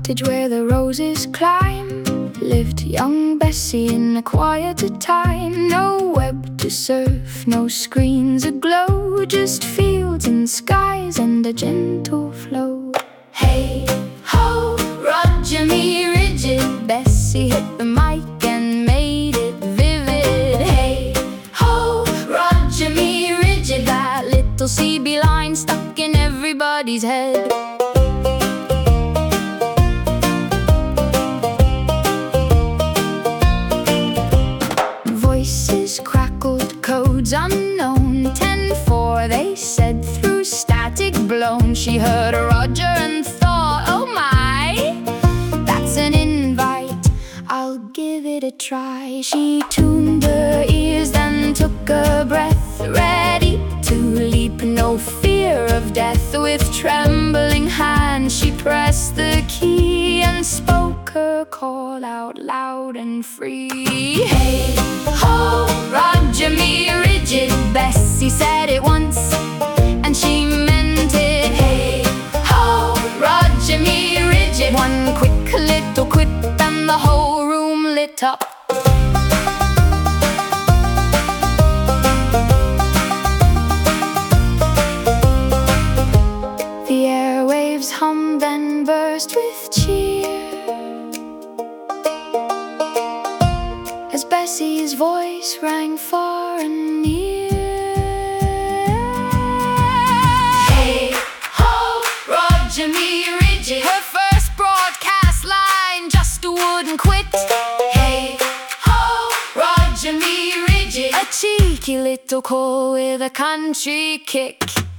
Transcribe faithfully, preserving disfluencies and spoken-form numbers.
cottage where the roses climb lived young Bessie in a quieter time. No web to surf, no screens aglow, just fields and skies and a gentle flow. Hey ho, Roger me rigid, Bessie hit the mic and made it vivid. Hey ho, Roger me rigid, that little C B line stuck in everybody's head. Voices crackled, codes unknown. Ten four, they said through static blown. She heard Roger and thought, oh my, that's an invite, I'll give it a try. She tuned her ears, then took a breath, ready to leap, no fear of death. With trembling hands she pressed the key and spoke her call out loud and free. Hey ho, Roger me rigid, Bessie said it once and she meant it. Hey ho, Roger me rigid, one quick little quip and the whole room lit up. The airwaves hummed and burst with cheer as Bessie's voice rang far and near. Hey ho, Roger me rigid, her first broadcast line just wouldn't quit. Hey ho, Roger me rigid, a cheeky little call with a country kick.